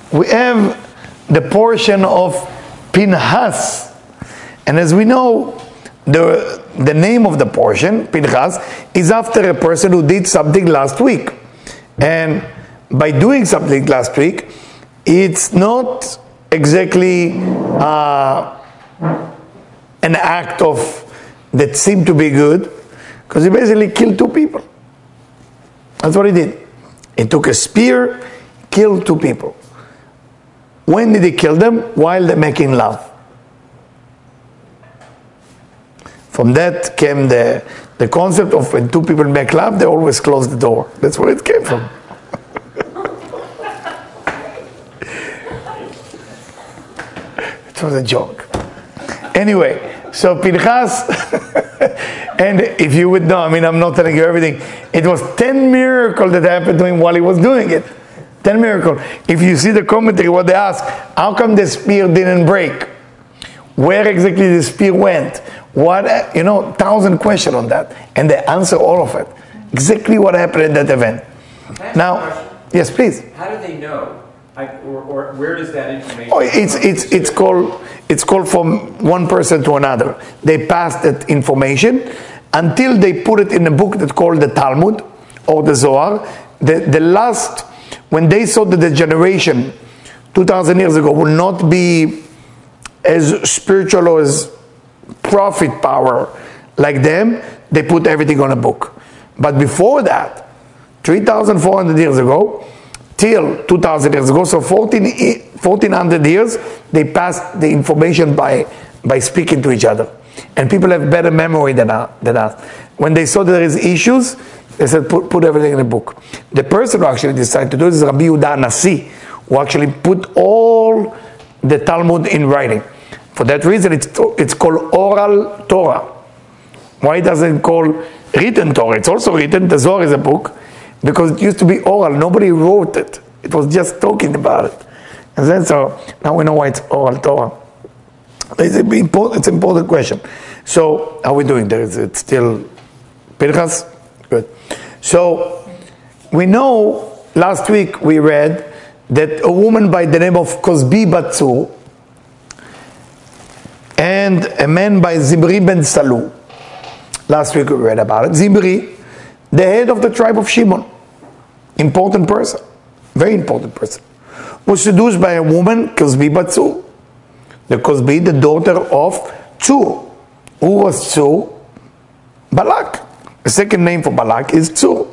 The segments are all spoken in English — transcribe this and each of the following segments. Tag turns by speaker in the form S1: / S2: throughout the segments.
S1: we have the portion of Pinchas. And as we know, the name of the portion, Pinchas, is after a person who did something last week. And by doing something last week, it's not exactly an act of that seemed to be good, because he basically killed 2 people. That's what he did. He took a spear, killed 2 people. When did he kill them? While they're making love. From that came the concept of when 2 people make love, they always close the door. That's where it came from. It was a joke. Anyway, so Pinchas, and if you would know, I mean, I'm not telling you everything, it was 10 miracles that happened to him while he was doing it. 10 miracles. If you see the commentary, what they ask, how come the spear didn't break? Where exactly the spear went? What, 1,000 questions on that. And they answer all of it. Exactly what happened at that event. Now, yes, please.
S2: How do they know? Or where does that information
S1: come from? It's called from one person to another. They pass that information until they put it in a book that's called the Talmud or the Zohar. The last, when they saw that the generation 2,000 years ago would not be as spiritual or as profit power like them, they put everything on a book. But before that, 3,400 years ago, till 2,000 years ago, so 1,400 years, they passed the information by speaking to each other. And people have better memory than us. When they saw that there is issues, they said, put everything in a book. The person who actually decided to do this is Rabbi Yehuda Nasi, who actually put all the Talmud in writing. For that reason, it's called oral Torah. Why doesn't it call written Torah? It's also written, the Zohar is a book, because it used to be oral. Nobody wrote it. It was just talking about it. And then so now we know why it's oral Torah. It's an important question. So how are we doing there? Is it still Pinchas? Good. So we know last week we read that a woman by the name of Kozbi Batsu and a man by Zimri ben Salu. Last week we read about it. Zimri, the head of the tribe of Shimon, important person, very important person, was seduced by a woman, Kozbi Batsu. The Kozbi, the daughter of Tzur. Who was Tzur? Balak. The second name for Balak is Tzur.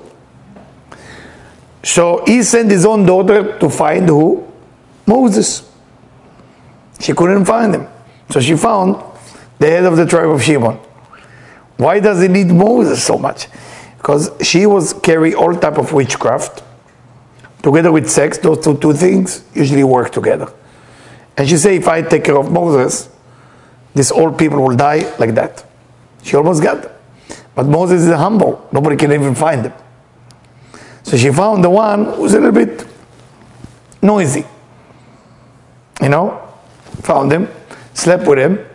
S1: So he sent his own daughter to find who? Moses. She couldn't find him. So she found the head of the tribe of Shimon. Why does he need Moses so much? Because she was carry all type of witchcraft. Together with sex, those two things usually work together. And she said, if I take care of Moses, these old people will die like that. She almost got them. But Moses is humble. Nobody can even find him. So she found the one who's a little bit noisy. Found him, slept with him.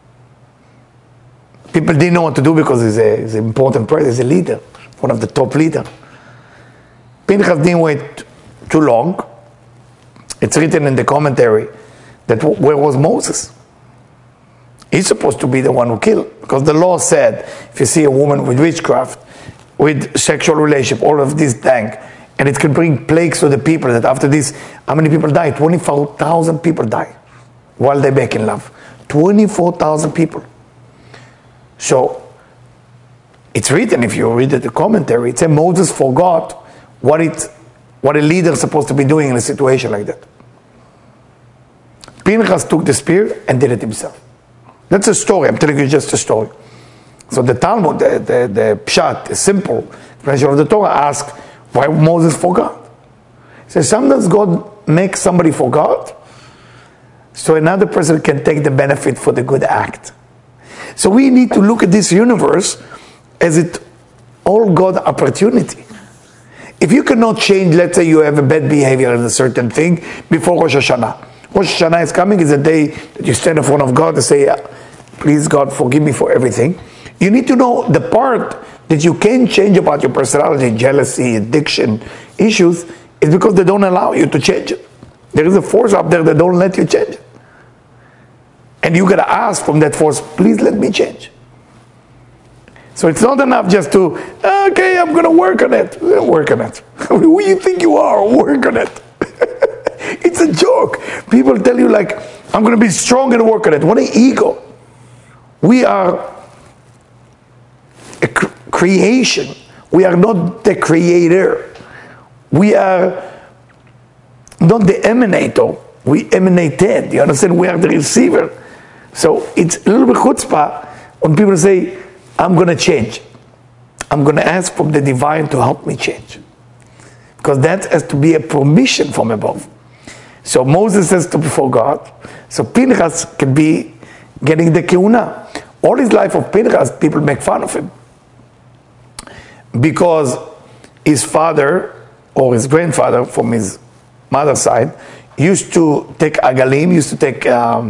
S1: People didn't know what to do because he's an important person, he's a leader, one of the top leaders. Pinchas didn't wait too long. It's written in the commentary that where was Moses? He's supposed to be the one who killed, because the law said if you see a woman with witchcraft, with sexual relationship, all of this thing, and it can bring plagues to the people, that after this, how many people die? 24,000 people die while they're making love. 24,000 people. So it's written, if you read the commentary, it says Moses forgot what a leader is supposed to be doing in a situation like that. Pinchas took the spear and did it himself. That's a story. I'm telling you just a story. So the Talmud, the Pshat, the simple explanation of the Torah, asks why Moses forgot. He says sometimes God makes somebody forgot so another person can take the benefit for the good act. So we need to look at this universe as it all God opportunity. If you cannot change, let's say you have a bad behavior in a certain thing before Rosh Hashanah. Rosh Hashanah is coming, is a day that you stand in front of God and say, please God, forgive me for everything. You need to know the part that you can change about your personality, jealousy, addiction, issues, is because they don't allow you to change it. There is a force up there that don't let you change it. And you got to ask from that force, please let me change. So it's not enough just to, okay, I'm going to work on it. Work on it. Who you think you are? Work on it. It's a joke. People tell you like, I'm going to be strong and work on it. What an ego. We are a creation. We are not the creator. We are not the emanator. We emanated. You understand? We are the receiver. So it's a little bit chutzpah when people say, I'm going to change. I'm going to ask from the divine to help me change. Because that has to be a permission from above. So Moses has to be before God. So Pinchas can be getting the keuna. All his life of Pinchas, people make fun of him. Because his father, or his grandfather from his mother's side, used to take agalim, used to take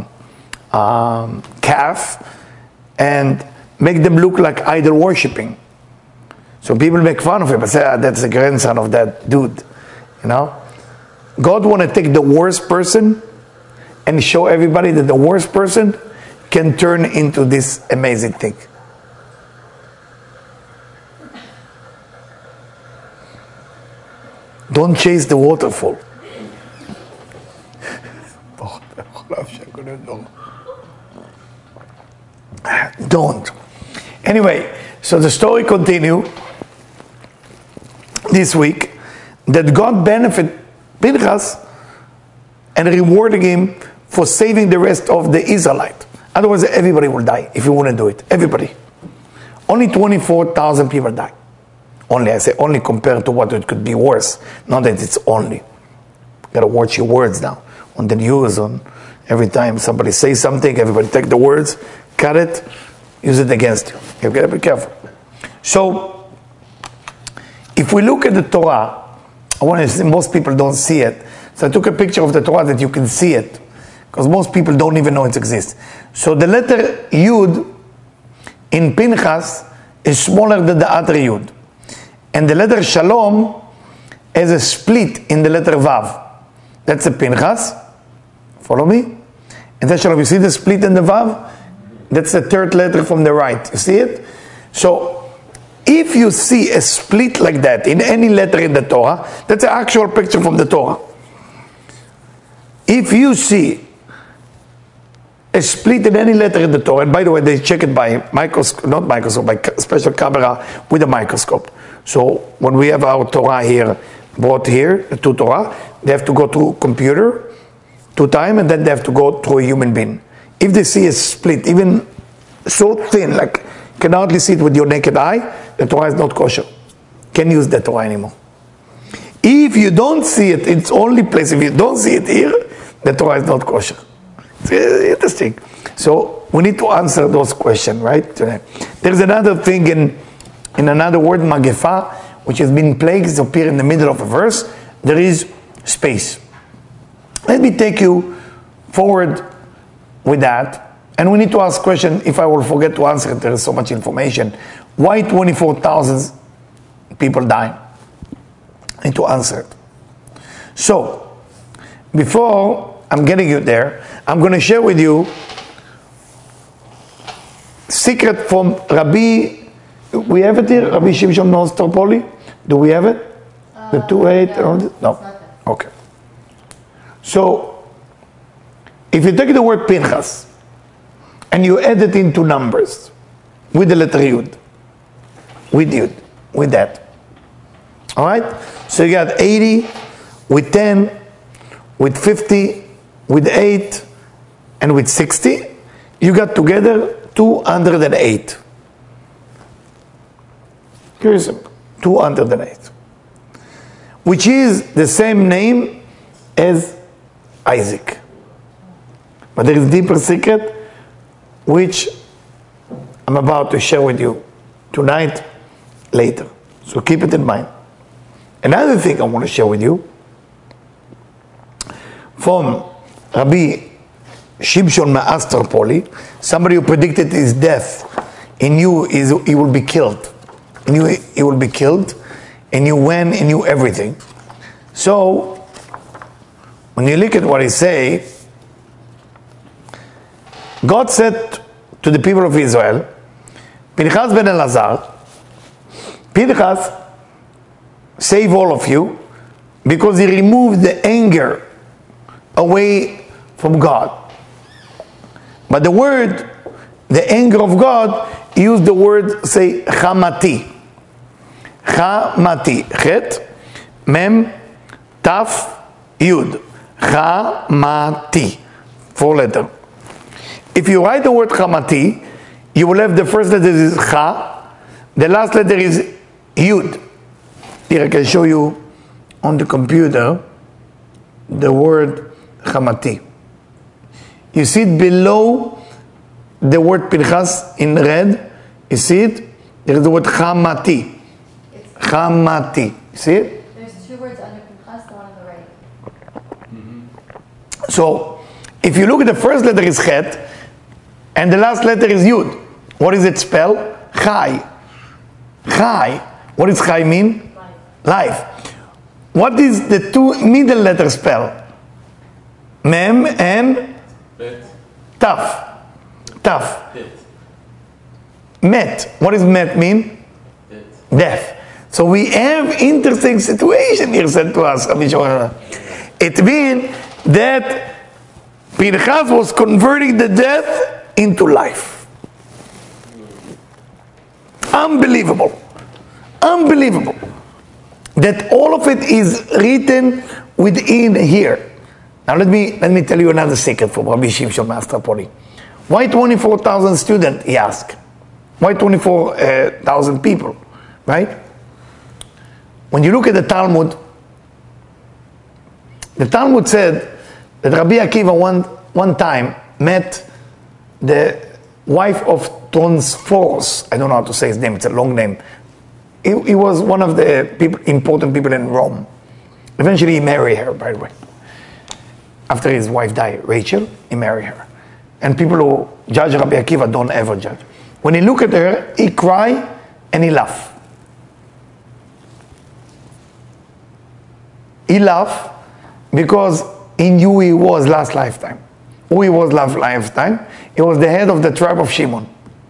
S1: calf, and make them look like idol worshipping. So people make fun of him and say, that's the grandson of that dude. You know? God want to take the worst person and show everybody that the worst person can turn into this amazing thing. Don't chase the waterfall. Don't. Anyway, so the story continues this week that God benefited Pinchas and rewarding him for saving the rest of the Israelite. Otherwise, everybody will die if you wouldn't do it. Everybody. Only 24,000 people died. Only, I say only compared to what it could be worse. Not that it's only. You gotta watch your words now. On the news, on every time somebody says something, everybody take the words, cut it, use it against you. You gotta be careful. So, if we look at the Torah, I want to say most people don't see it. So I took a picture of the Torah that you can see it. Because most people don't even know it exists. So the letter Yud in Pinchas is smaller than the other Yud. And the letter Shalom has a split in the letter Vav. That's a Pinchas. Follow me? And that's Shalom. You see the split in the Vav? That's the third letter from the right. You see it? So if you see a split like that in any letter in the Torah, that's an actual picture from the Torah. If you see a split in any letter in the Torah, and by the way, they check it by microscope, not microscope, by special camera with a microscope. So when we have our Torah here, brought here, the two Torah, they have to go to computer 2 times, and then they have to go through a human being. If they see a split, even so thin, like you can hardly see it with your naked eye, the Torah is not kosher. Can't use the Torah anymore. If you don't see it, it's only place, if you don't see it here, the Torah is not kosher. It's interesting. So we need to answer those questions, right? There's another thing in another word, magefa, which has been plagues appear in the middle of a verse. There is space. Let me take you forward with that. And we need to ask question, if I will forget to answer it, there is so much information. Why 24,000 people die? I need to answer it. So, before I'm getting you there, I'm going to share with you secret from Rabbi, we have it here, Rabbi Shimshon Nostropoli? Do we have it? The 2.8? No. Okay. So, if you take the word Pinchas, and you add it into numbers, with the letter Yud, with that. Alright? So you got 80, with 10, with 50, with 8, and with 60, you got together 208. Curious, 208. Which is the same name as Isaac. But there is a deeper secret, which I'm about to share with you tonight, later. So keep it in mind. Another thing I want to share with you, from Rabbi Shimshon Ma'astropoli, somebody who predicted his death, he knew he will be killed. He knew he will be killed, and knew when, he knew everything. So, when you look at what he say, God said to the people of Israel, Pinchas ben Elazar, Pinchas, save all of you, because he removed the anger away from God. But the word, the anger of God, use the word, say, chamati. Chamati. Chet, mem, taf, yud. Chamati. 4 letters. If you write the word chamati, you will have the first letter is cha, the last letter is yud. Here I can show you on the computer the word chamati. You see it below the word Pinchas in red. You see it? There is the word chamati. Chamati. You see it?
S3: There's 2 words under Pinchas, the one on the right.
S1: Mm-hmm. So, if you look at the first letter is chet, and the last letter is yud. What does it spell? Chai. Chai. What does chai mean? Life. What is the 2 middle letters spell? Mem and taf. Taf. Met. What does met mean? Death. So we have interesting situation here said to us. It means that Pinchas was converting the death into life. Unbelievable. Unbelievable. That all of it is written within here. Now let me tell you another secret from Rabbi Shimshon Master Poli. Why 24,000 students, he asked. Why 24,000 people, right? When you look at the Talmud said that Rabbi Akiva one time met the wife of Tonsforos. I don't know how to say his name, it's a long name. He was one of the important people in Rome. Eventually he married her, by the way. After his wife died, Rachel, he married her. And people who judge Rabbi Akiva don't ever judge. When he look at her, he cry and he laugh. He laugh because he knew who he was last lifetime. Who he was last lifetime? He was the head of the tribe of Shimon.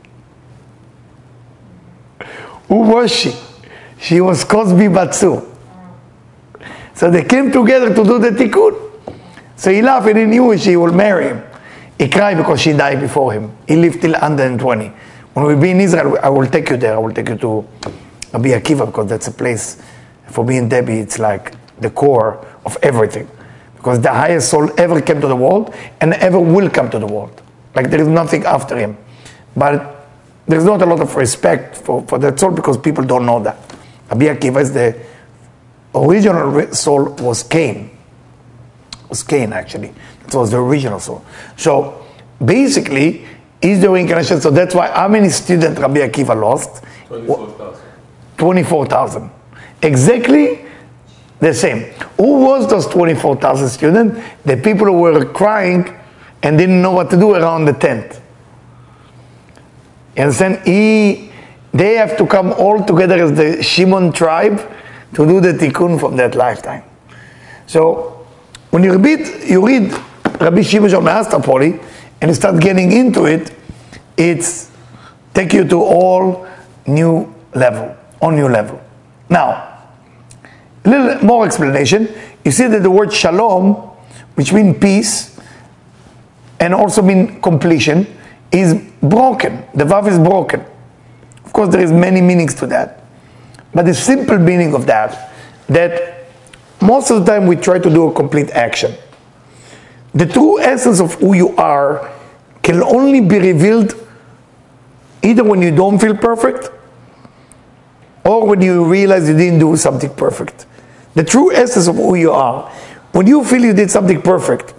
S1: Who was she? She was Cosby Batsu. So they came together to do the tikkun. So he laughed and he knew she will marry him. He cried because she died before him. He lived till 120. When we be in Israel, I will take you there. I will take you to Rabbi Akiva because that's a place, for me and Debbie, it's like the core of everything. Because the highest soul ever came to the world and ever will come to the world. Like there is nothing after him. But there's not a lot of respect for that soul because people don't know that. Rabbi Akiva is the original soul was Cain. Was Cain actually. That was the original soul. So basically, is the reincarnation. So that's why how many students Rabbi Akiva lost?
S2: 24,000.
S1: 24,000. Exactly the same. Who was those 24,000 students? The people who were crying and didn't know what to do around the tent. You understand? They have to come all together as the Shimon tribe to do the tikkun from that lifetime. So when you read Rabbi Shimshon Master Poli and you start getting into it, it's take you to all new level. Now, a little more explanation. You see that the word shalom, which means peace, and also mean completion, is broken. The vav is broken. Of course, there is many meanings to that. But the simple meaning of that most of the time we try to do a complete action. The true essence of who you are can only be revealed either when you don't feel perfect or when you realize you didn't do something perfect. The true essence of who you are, when you feel you did something perfect,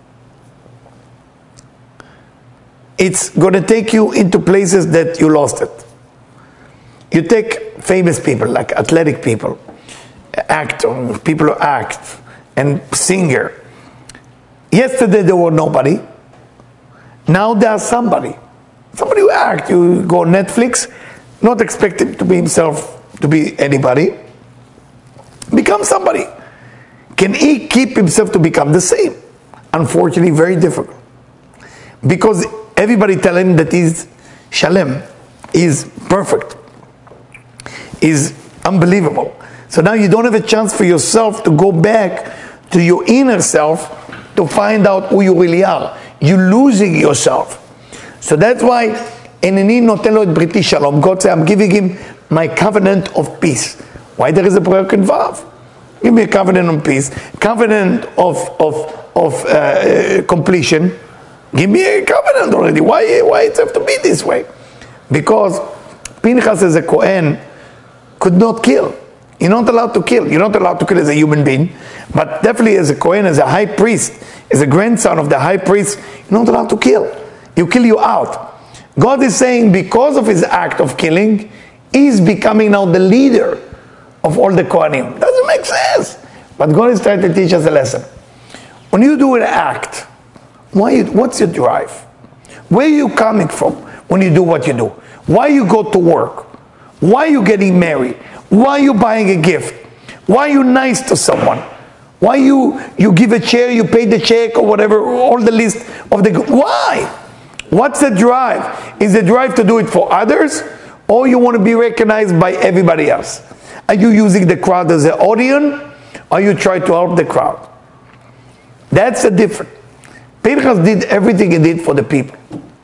S1: it's going to take you into places that you lost it. You take famous people, like athletic people, actor, people who act, and singer. Yesterday they were nobody. Now they are somebody. Somebody who act. You go on Netflix, not expecting to be himself, to be anybody. Become somebody. Can he keep himself to become the same? Unfortunately, very difficult. Because everybody tell him that he's shalem, is perfect, is unbelievable. So now you don't have a chance for yourself to go back to your inner self to find out who you really are. You're losing yourself. So that's why, Eneni noten lo et briti shalom. God said, I'm giving him my covenant of peace. Why there is a broken Vav? Give me a covenant of peace, covenant of completion. Give me a covenant already. Why it have to be this way? Because Pinchas as a Kohen could not kill. You're not allowed to kill. You're not allowed to kill as a human being, but definitely as a Kohen, as a high priest, as a grandson of the high priest, you're not allowed to kill. You kill you out. God is saying because of his act of killing, he's becoming now the leader of all the Kohanim. Doesn't make sense. But God is trying to teach us a lesson. When you do an act, what's your drive? Where are you coming from when you do what you do? Why you go to work? Why are you getting married? Why are you buying a gift? Why are you nice to someone? Why you give a chair, you pay the check or whatever, all the list of the... Why? What's the drive? Is the drive to do it for others, or you want to be recognized by everybody else? Are you using the crowd as an audience, or you try to help the crowd? That's the difference. Pinchas did everything he did for the people.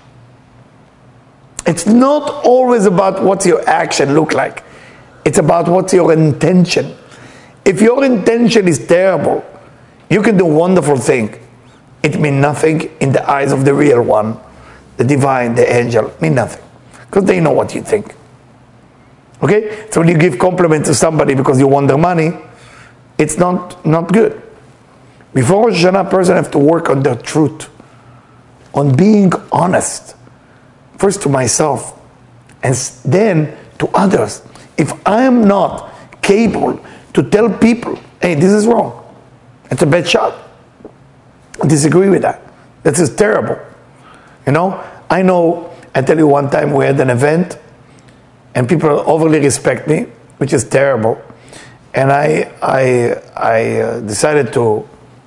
S1: It's not always about what your action look like. It's about what's your intention. If your intention is terrible, you can do wonderful thing. It means nothing in the eyes of the real one, the divine, the angel, mean nothing. Because they know what you think. Okay? So when you give compliment to somebody because you want their money, it's not good. Before Rosh Hashanah, a person has to work on their truth, on being honest. First to myself, and then to others. If I am not capable to tell people, hey, this is wrong, it's a bad shot, I disagree with that. This is terrible. You know, I tell you one time we had an event, and people overly respect me, which is terrible. And I decided to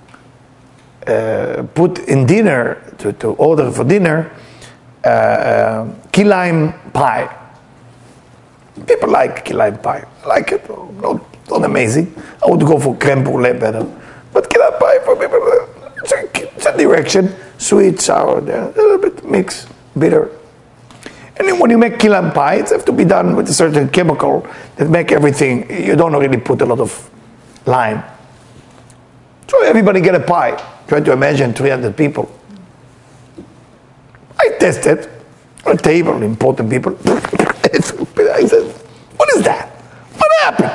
S1: put in dinner, to order for dinner, key lime pie. People like key lime pie. I like it, not amazing. I would go for creme brulee better. But key lime pie for people, it's a direction. Sweet, sour, a little bit mixed, bitter. And then when you make key lime pie, it has to be done with a certain chemical that make everything, you don't really put a lot of lime. So everybody get a pie. Try to imagine 300 people. I tested on a table, important people. I said, what is that? What happened?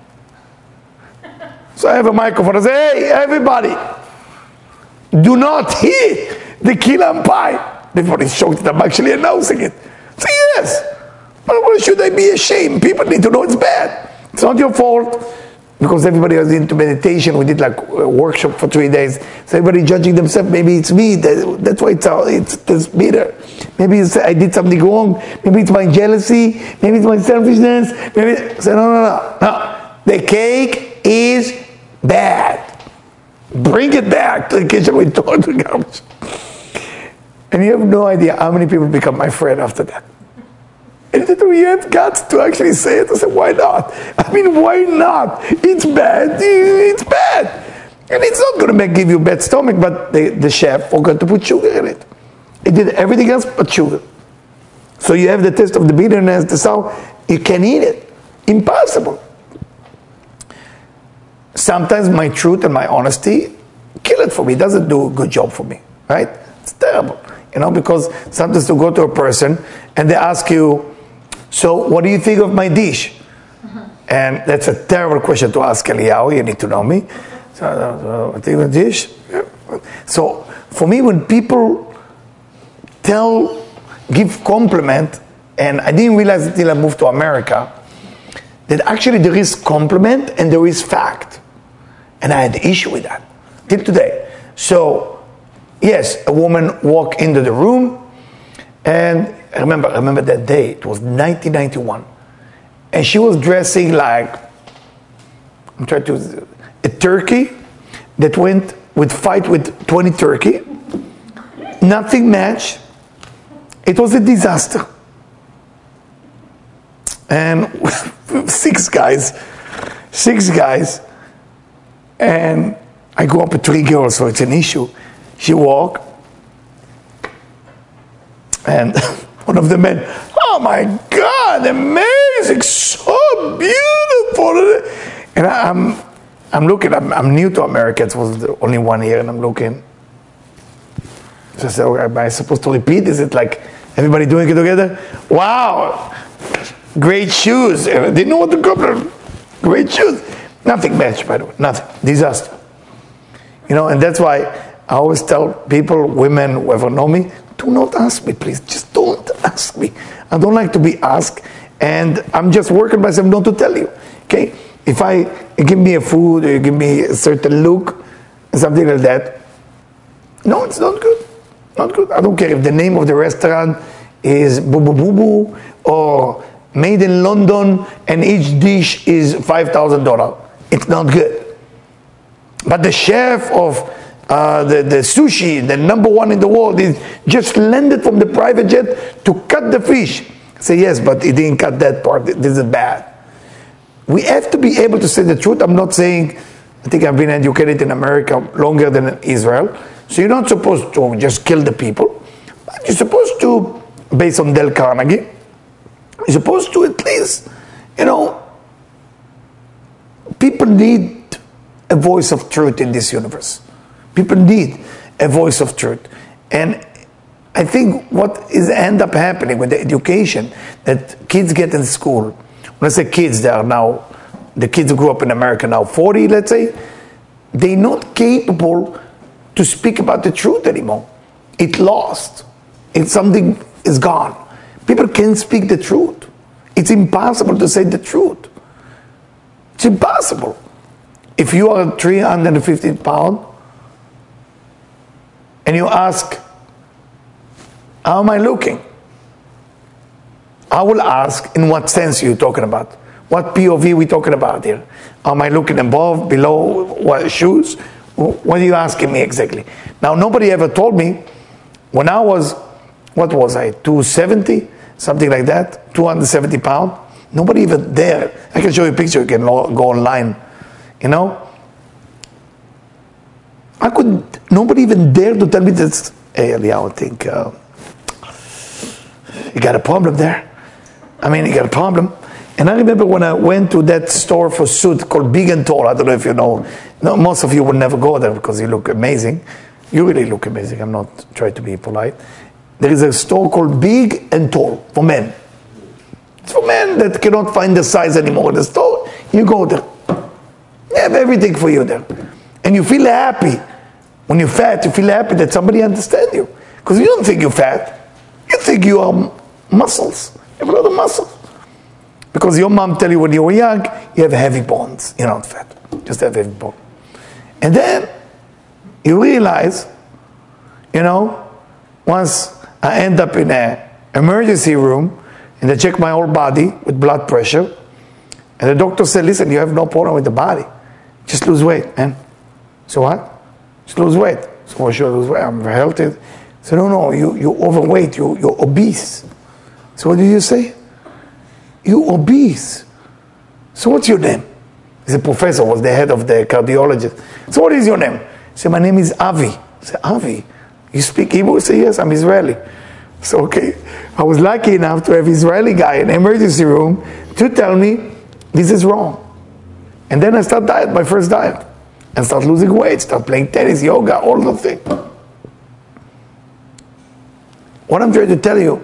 S1: So I have a microphone. I say, hey, everybody, do not hit the key lime pie. Everybody shocked that I'm actually announcing it. I say, yes. But why should I be ashamed? People need to know it's bad. It's not your fault. Because everybody was into meditation, we did like a workshop for 3 days. So everybody judging themselves, maybe it's me, that's why it's bitter. Maybe it's, I did something wrong, maybe it's my jealousy, maybe it's my selfishness, maybe, so no. The cake is bad. Bring it back to the kitchen with total garbage. And you have no idea how many people become my friend after that. And then we have guts to actually say it. I said, why not? I mean, why not? It's bad. It's bad. And it's not going to give you a bad stomach, but the chef forgot to put sugar in it. He did everything else but sugar. So you have the taste of the bitterness, the sour. You can eat it. Impossible. Sometimes my truth and my honesty kill it for me. It doesn't do a good job for me. Right? It's terrible. You know, because sometimes you go to a person and they ask you, so what do you think of my dish? And that's a terrible question to ask Eliyahu. You need to know me. So, I think of the dish. So for me, when people give compliment, and I didn't realize until I moved to America, that actually there is compliment and there is fact. And I had the issue with that till today. So yes, a woman walked into the room, and I remember that day, it was 1991, and she was dressing like, a turkey that went with fight with 20 turkey. Nothing matched. It was a disaster. And six guys, and I grew up with 3 girls, so it's an issue. She walked, and one of the men, oh my God, amazing, so beautiful. And I'm looking, I'm new to America, it was the only 1 year, and I'm looking. So I said, okay, am I supposed to repeat? Is it like everybody doing it together? Wow, great shoes. They didn't know what to go. Great shoes. Nothing matched, by the way, nothing, disaster. You know, and that's why I always tell people, women, whoever know me, do not ask me, please. Just don't ask me. I don't like to be asked, and I'm just working myself not to tell you. Okay? If you give me a food or you give me a certain look, something like that, no, it's not good. Not good. I don't care if the name of the restaurant is Boo Boo Boo Boo or made in London and each dish is $5,000. It's not good. But the chef of the sushi, the #1 in the world, is just landed from the private jet to cut the fish. I say, yes, but he didn't cut that part. This is bad. We have to be able to say the truth. I'm not saying, I think I've been educated in America longer than in Israel. So you're not supposed to just kill the people. But you're supposed to, based on Dale Carnegie, you're supposed to at least, you know, people need a voice of truth in this universe. People need a voice of truth. And I think what is end up happening with the education that kids get in school, when I say kids, they are now, the kids who grew up in America now 40, let's say, they're not capable to speak about the truth anymore. It lost. It's something is gone. People can't speak the truth. It's impossible to say the truth. It's impossible. If you are 350 pounds and you ask, how am I looking? I will ask, in what sense are you talking about? What POV are we talking about here? Am I looking above, below, what shoes? What are you asking me exactly? Now, nobody ever told me, when I was, what was I, 270? Something like that, 270 pounds. Nobody even there. I can show you a picture, you can go online. You know? Nobody even dared to tell me this. Hey, Eliyahu, I think you got a problem there. I mean, you got a problem. And I remember when I went to that store for suit called Big and Tall. I don't know if you know. No, most of you would never go there because you look amazing. You really look amazing. I'm not trying to be polite. There is a store called Big and Tall for men. It's for men that cannot find the size anymore in the store. You go there. They have everything for you there. And you feel happy. When you're fat, you feel happy that somebody understands you. Because you don't think you're fat. You think you are muscles. You have a lot of muscles. Because your mom tell you when you were young, you have heavy bones. You're not fat. Just have heavy bones. And then you realize, you know, once I end up in an emergency room and they check my whole body with blood pressure, and the doctor said, listen, you have no problem with the body. Just lose weight, man. So what? Just lose weight. So for sure, lose weight. I'm healthy. So no, you're overweight. You're obese. So what do you say? You're obese. So what's your name? He's a professor, was the head of the cardiologist. So what is your name? He said, my name is Avi. I said, Avi, you speak Hebrew? I said, yes, I'm Israeli. So okay, I was lucky enough to have an Israeli guy in the emergency room to tell me this is wrong. And then I start diet, my first diet. And start losing weight, start playing tennis, yoga, all the things. What I'm trying to tell you,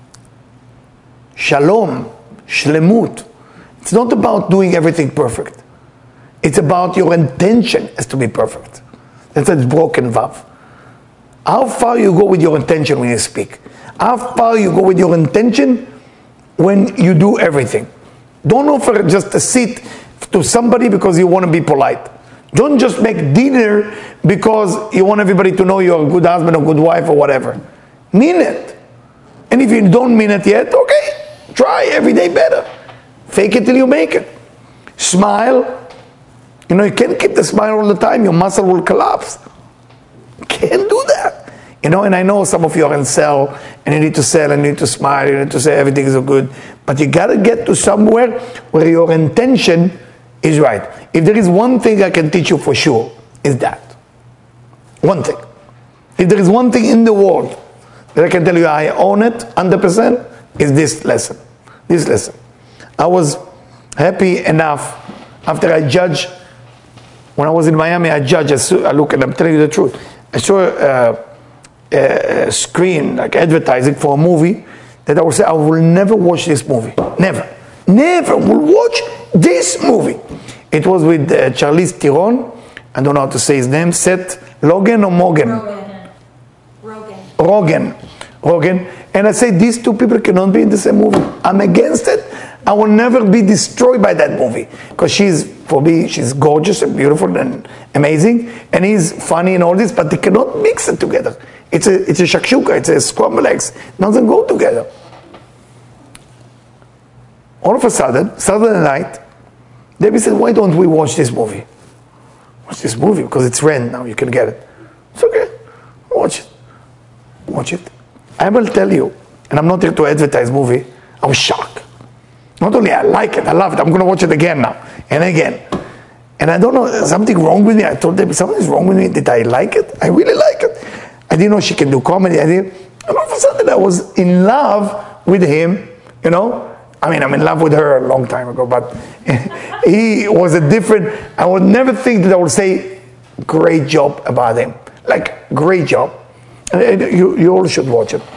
S1: shalom, shlemut, it's not about doing everything perfect. It's about your intention has to be perfect. That's why it's broken vav. How far you go with your intention when you speak? How far you go with your intention when you do everything? Don't offer just a seat to somebody because you want to be polite. Don't just make dinner because you want everybody to know you're a good husband or good wife or whatever. Mean it. And if you don't mean it yet, okay, try every day better. Fake it till you make it. Smile You know, you can't keep the smile all the time. Your muscle will collapse. Can't do that. You know, and I know some of you are in sell, and you need to sell, and you need to smile, you need to say everything is good. But you got to get to somewhere where your intention is right. If there is one thing I can teach you for sure, is that. One thing. If there is one thing in the world that I can tell you I own it 100%, is this lesson. This lesson. I was happy enough after I judged, when I was in Miami, I judged, I look, and I'm telling you the truth. I saw a screen, like advertising for a movie, that I would say, I will never watch this movie. Never. Never will watch this movie. It was with Charlize Theron. I don't know how to say his name. Seth Rogen or Morgan? Rogen. And I say, these two people cannot be in the same movie. I'm against it. I will never be destroyed by that movie. Because for me, she's gorgeous and beautiful and amazing. And he's funny and all this, but they cannot mix it together. It's a shakshuka, it's a scrambled eggs. It doesn't go together. All of a sudden, Saturday night, Debbie said, why don't we watch this movie? Watch this movie, because it's rent now, you can get it. It's okay, watch it. Watch it. I will tell you, and I'm not here to advertise movie, I was shocked. Not only I like it, I love it, I'm going to watch it again now, and again. And I don't know, something wrong with me. I told them, something's wrong with me. Did I like it? I really like it. I didn't know she can do comedy. And all of a sudden I was in love with him, you know. I mean, I'm in love with her a long time ago, but he was a different, I would never think that I would say great job about him. Like, great job. And you all should watch it.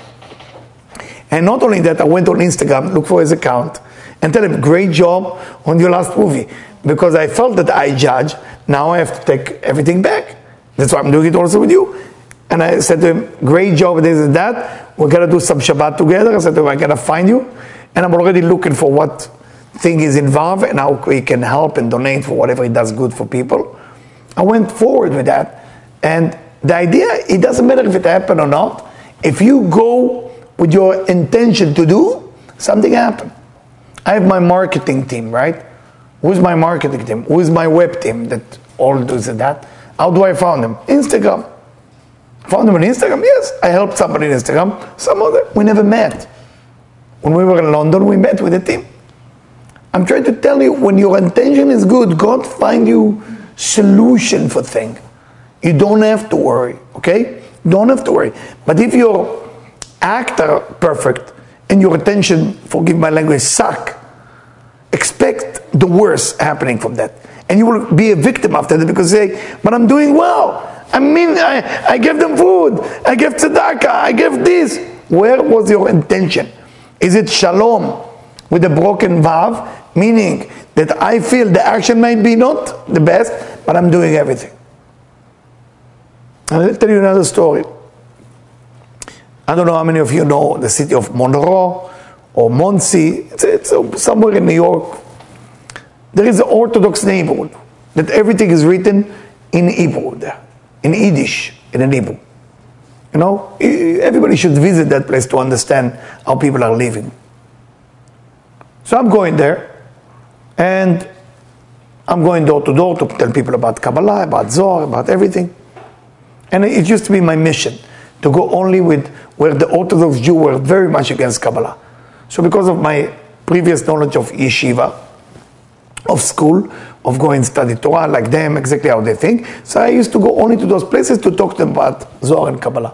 S1: And not only that, I went on Instagram, look for his account, and tell him, great job on your last movie. Because I felt that I judged, now I have to take everything back. That's why I'm doing it also with you. And I said to him, great job, this and that. We're going to do some Shabbat together. I said to him, I'm going to find you. And I'm already looking for what thing is involved and how we can help and donate for whatever he does good for people. I went forward with that. And the idea, it doesn't matter if it happened or not. If you go with your intention to do, something happen. I have my marketing team, right? Who's my marketing team? Who is my web team that all does that? How do I find them? Instagram. Found them on Instagram? Yes. I helped somebody on Instagram. Some other, we never met. When we were in London, we met with a team. I'm trying to tell you, when your intention is good, God find you solution for things. You don't have to worry, okay? Don't have to worry. But if your actor perfect and your intention, forgive my language, suck, expect the worst happening from that. And you will be a victim after that because you say, but I'm doing well. I mean, I gave them food. I gave tzedakah. I gave this. Where was your intention? Is it shalom with a broken vav? Meaning that I feel the action might be not the best, but I'm doing everything. And I'll tell you another story. I don't know how many of you know the city of Monroe or Monsey. It's somewhere in New York. There is an Orthodox neighborhood that everything is written in Hebrew there. In Yiddish, in an Hebrew. You know, everybody should visit that place to understand how people are living. So I'm going there, and I'm going door to door to tell people about Kabbalah, about Zohar, about everything. And it used to be my mission to go only with where the Orthodox Jews were very much against Kabbalah. So because of my previous knowledge of yeshiva, of school, of going to study Torah like them, exactly how they think. So I used to go only to those places to talk to them about Zohar and Kabbalah.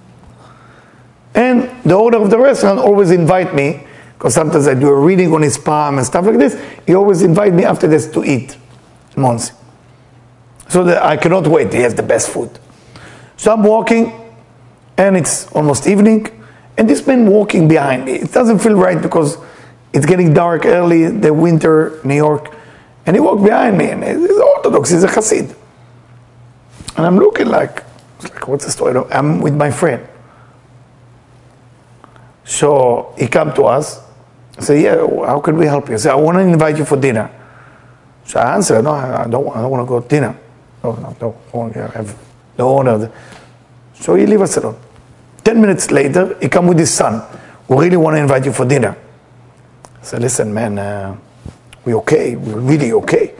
S1: And the owner of the restaurant always invite me, because sometimes I do a reading on his palm and stuff like this. He always invite me after this to eat, Monsi. So that I cannot wait. He has the best food. So I'm walking, and it's almost evening, and this man walking behind me. It doesn't feel right because it's getting dark early, the winter, New York. And he walked behind me, and he's Orthodox, he's a Chassid. And I'm looking like, what's the story? I'm with my friend. So he come to us, I say, yeah, how can we help you? I say, I want to invite you for dinner. So I answered, no, I don't want to go to dinner. No, I want to have the owner. So he leave us alone. 10 minutes later, he come with his son, who really want to invite you for dinner. I said, listen, man, we okay, we're really okay.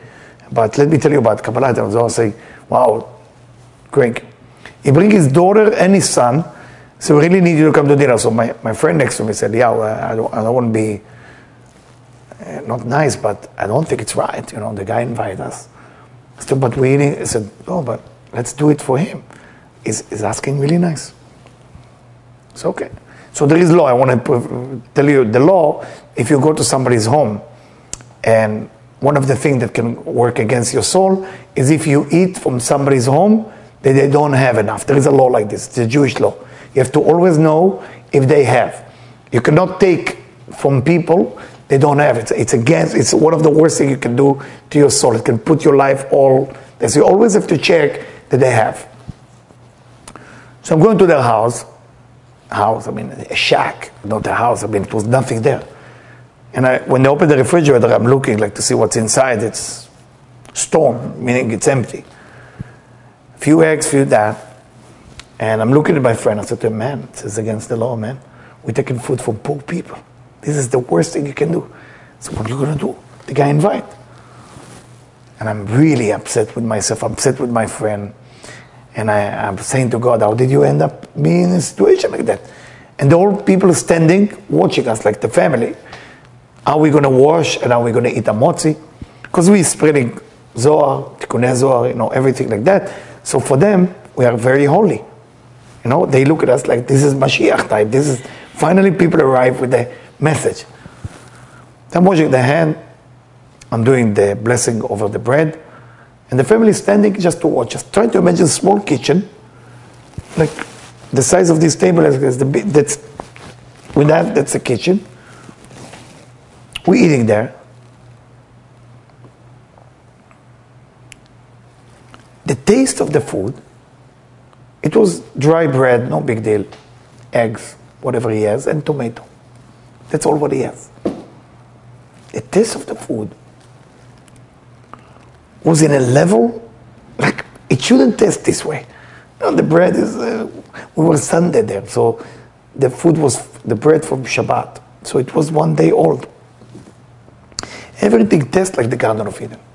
S1: But let me tell you about Kabbalah. I was all saying, wow, Greg. He bring his daughter and his son, so we really need you to come to dinner. So my friend next to me said, yeah, well, I don't want to be not nice, but I don't think it's right. You know, the guy invited us. I said, but we eating. I said, oh, but let's do it for him. He's asking really nice. It's okay. So there is law. I want to tell you the law. If you go to somebody's home, and one of the things that can work against your soul is if you eat from somebody's home that they don't have enough. There is a law like this. It's a Jewish law. You have to always know if they have. You cannot take from people they don't have. It's one of the worst things you can do to your soul. It can put your life all. So you always have to check that they have. So I'm going to their house, I mean a shack, not a house. I mean it was nothing there. And when they open the refrigerator, I'm looking like to see what's inside. It's stone, meaning it's empty. Few eggs, few that. And I'm looking at my friend. I said to him, man, it's against the law, man. We're taking food from poor people. This is the worst thing you can do. So what are you going to do? The guy invite. And I'm really upset with myself, upset with my friend. And I'm saying to God, how did you end up being in a situation like that? And the old people standing, watching us like the family. Are we going to wash and are we going to eat a motzi? Because we're spreading Zohar, Tikkunei Zohar, you know, everything like that. So for them, we are very holy. You know, they look at us like this is Mashiach type. This is finally people arrive with the message. I'm washing the hand. I'm doing the blessing over the bread. And the family is standing just to watch. Just try to imagine a small kitchen, like the size of this table. That's the kitchen. We're eating there. The taste of the food, it was dry bread, no big deal. Eggs, whatever he has, and tomato. That's all what he has. The taste of the food was in a level, like, it shouldn't taste this way. You know, the bread is, we were Sunday there, so the food was the bread from Shabbat. So it was 1 day old. Everything tastes like the Garden of Eden.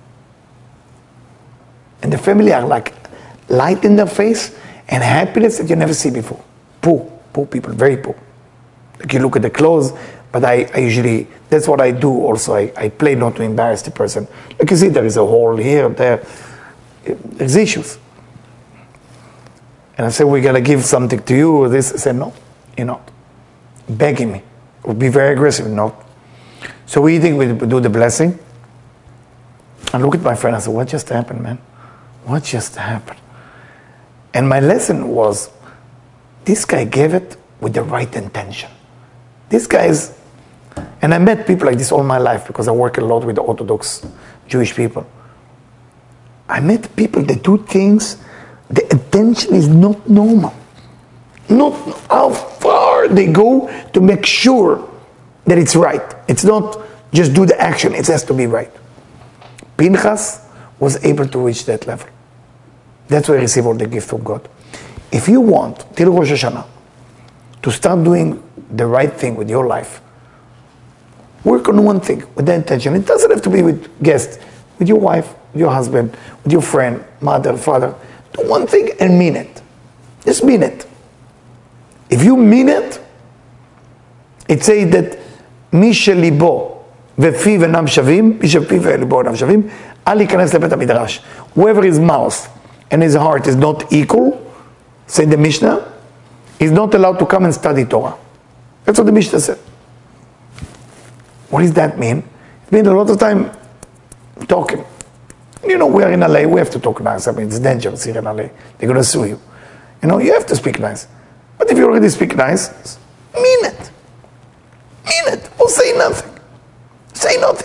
S1: And the family are like light in their face and happiness that you never see before. Poor people, very poor. Like you look at the clothes, but I usually, that's what I do also. I play not to embarrass the person. Like you see, there is a hole here, there. There's issues. And I say, we're going to give something to you, or this. I said, no, you're not. Begging me. Would be very aggressive, no. So we do the blessing. I look at my friend, I said, what just happened, man? What just happened? And my lesson was, this guy gave it with the right intention. This guy is, and I met people like this all my life because I work a lot with the Orthodox Jewish people. I met people that do things, the intention is not normal. Not how far they go to make sure that it's right. It's not just do the action, it has to be right. Pinchas was able to reach that level. That's why he received all the gift from God. If you want, till Rosh Hashanah, to start doing the right thing with your life, work on one thing with the intention. It doesn't have to be with guests, with your wife, with your husband, with your friend, mother, father. Do one thing and mean it. Just mean it. If you mean it, it says that מי שליבו ופיו אינם שווים, מי שפיו וליבו אינם שווים, אל ייכנס לבית המדרש. Whoever his mouth and his heart is not equal, say the Mishnah, is not allowed to come and study Torah. That's what the Mishnah said. What does that mean? It means a lot of time talking. You know, we are in LA, we have to talk nice. I mean, it's dangerous here in LA. They're going to sue you. You know, you have to speak nice. But if you already speak nice, mean it. Mean it. Or say nothing. Say nothing.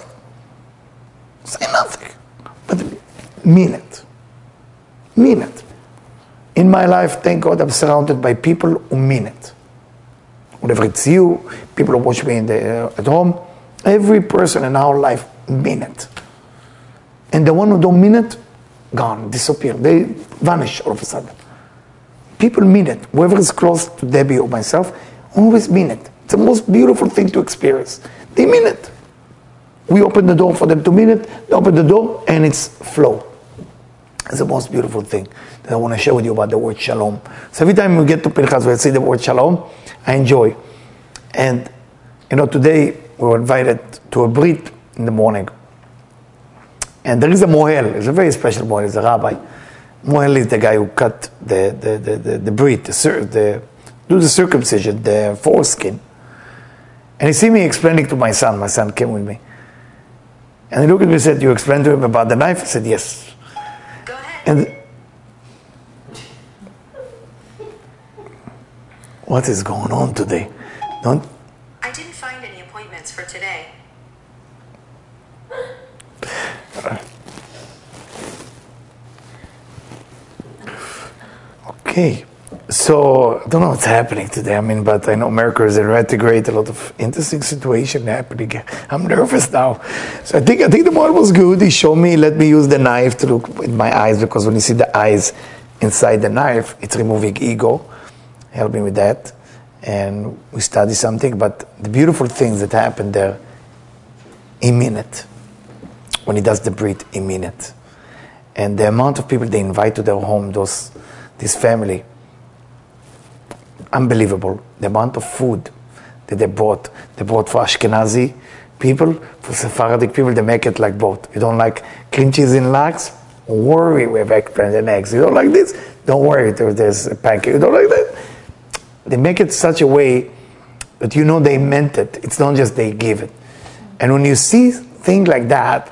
S1: Say nothing. But mean it. Mean it. In my life, thank God, I'm surrounded by people who mean it. Whatever it's you, people who watch me at home, every person in our life mean it. And the one who don't mean it, gone, disappear. They vanish all of a sudden. People mean it. Whoever is close to Debbie or myself, always mean it. It's the most beautiful thing to experience. They mean it. We open the door for them 2 minutes, they open the door, and it's flow. It's the most beautiful thing that I want to share with you about the word shalom. So every time we get to Pinchas, we see the word shalom, I enjoy. And, today we were invited to a brit in the morning. And there is a mohel, it's a very special mohel, it's a rabbi. Mohel is the guy who cut the brit, do the circumcision, the foreskin. And he see me explaining to my son came with me. And he looked at me and said, you explained to him about the knife? I said, yes.
S4: Go ahead.
S1: And what is going on today?
S4: I didn't find any appointments for today.
S1: Okay. So, I don't know what's happening today. But I know America is in retrograde, a lot of interesting situation happening. I'm nervous now. So I think the model was good. He showed me, let me use the knife to look with my eyes, because when you see the eyes inside the knife, it's removing ego. Help me with that. And we study something, but the beautiful things that happen there, he mean it. When he does the brit, he mean it. And the amount of people they invite to their home, this family, unbelievable. The amount of food that they brought for Ashkenazi people, for Sephardic people, they make it like both. You don't like cream cheese in lax? Don't worry, we have eggplant and eggs. You don't like this? Don't worry, there's a pancake. You don't like that? They make it such a way that they meant it. It's not just they give it. And when you see things like that,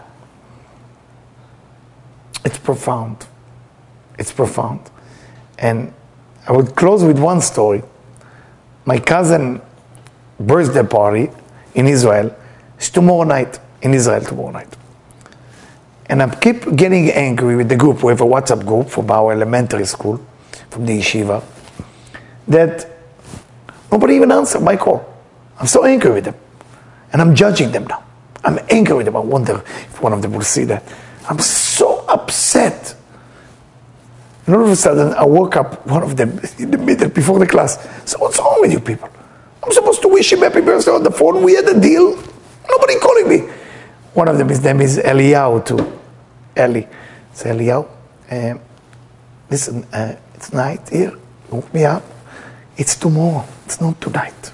S1: it's profound. It's profound. And I would close with one story. My cousin birthday party in Israel is tomorrow night, in Israel tomorrow night. And I keep getting angry with the group. We have a WhatsApp group from our elementary school, from the yeshiva, that nobody even answered my call. I'm so angry with them. And I'm judging them now. I'm angry with them. I wonder if one of them will see that. I'm so upset. And all of a sudden, I woke up, one of them, in the middle, before the class. So what's wrong with you people? I'm supposed to wish him happy birthday on the phone. We had a deal. Nobody calling me. One of them, his name is Eliyahu too. Eli. Say, Eliyahu, listen, it's night here. Woke me up. It's tomorrow. It's not tonight.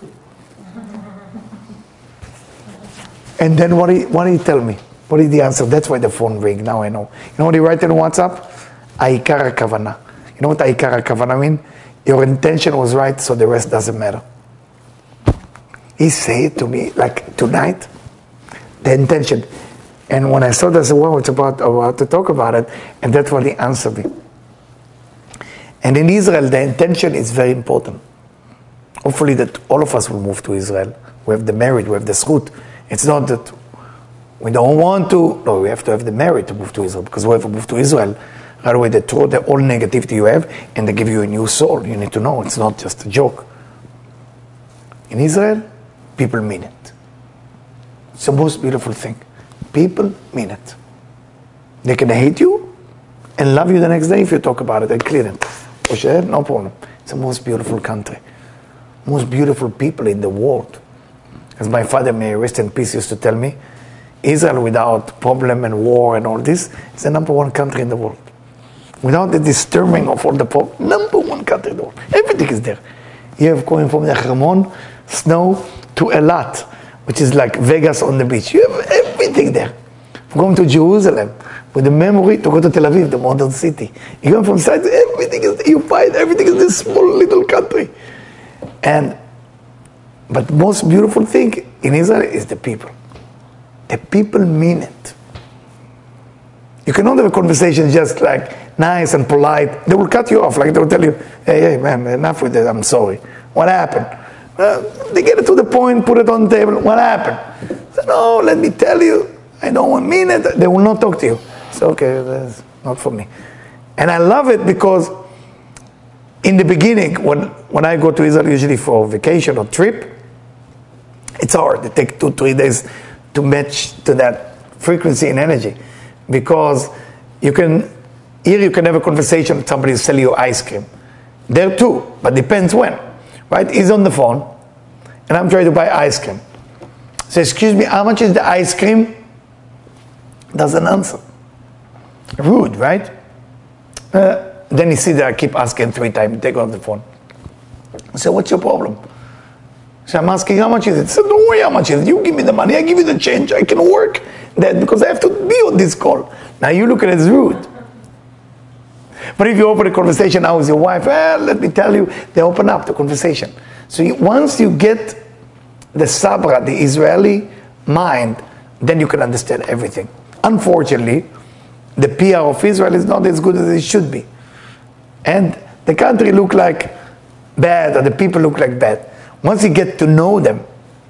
S1: And then what did he tell me? What did he answer? That's why the phone ring. Now I know. You know what he write in WhatsApp? Aikar Kavana. You know what Aikar Kavana mean? Your intention was right, so the rest doesn't matter. He said to me, like tonight, the intention. And when I saw that, I said, well, it's about to talk about it. And that's what he answered me. And in Israel, the intention is very important. Hopefully that all of us will move to Israel. We have the merit, we have the zchut. It's not that we don't want to. No, we have to have the merit to move to Israel. Because whoever move to Israel, right away they throw the all negativity you have and they give you a new soul. You need to know it's not just a joke. In Israel, people mean it. It's the most beautiful thing. People mean it. They can hate you and love you the next day if you talk about it and clear it. No problem. It's the most beautiful country. Most beautiful people in the world. As my father, may he rest in peace, used to tell me, Israel without problem and war and all this is the #1 country in the world. Without the disturbing of all the problems, #1 country in the world. Everything is there. You have going from the Hermon, snow, to Elat, which is like Vegas on the beach. You have everything there. Going to Jerusalem, with the memory to go to Tel Aviv, the modern city. You go from side, everything is, you find everything in this small little country. But most beautiful thing in Israel is the people. The people mean it. You cannot have a conversation just like nice and polite. They will cut you off, like they will tell you, hey man, enough with that, I'm sorry. What happened? They get it to the point, put it on the table, what happened? So, no, let me tell you, I don't mean it. They will not talk to you. So okay, that's not for me. And I love it because in the beginning, when I go to Israel, usually for vacation or trip, it's hard. It takes 2-3 days to match to that frequency and energy. Because you can have a conversation with somebody who's selling you ice cream. There too, but depends when. Right? He's on the phone, and I'm trying to buy ice cream. So excuse me, how much is the ice cream? doesn't answer. Rude, right? Then you see that I keep asking 3 times, take off the phone. I say, what's your problem? So I'm asking, how much is it? I said, don't worry how much is it. You give me the money, I give you the change, I can work that because I have to be on this call. Now you look at it as rude. But if you open a conversation now with your wife, let me tell you, they open up the conversation. So once you get the sabra, the Israeli mind, then you can understand everything. Unfortunately, the PR of Israel is not as good as it should be. And the country look like bad, or the people look like bad. Once you get to know them,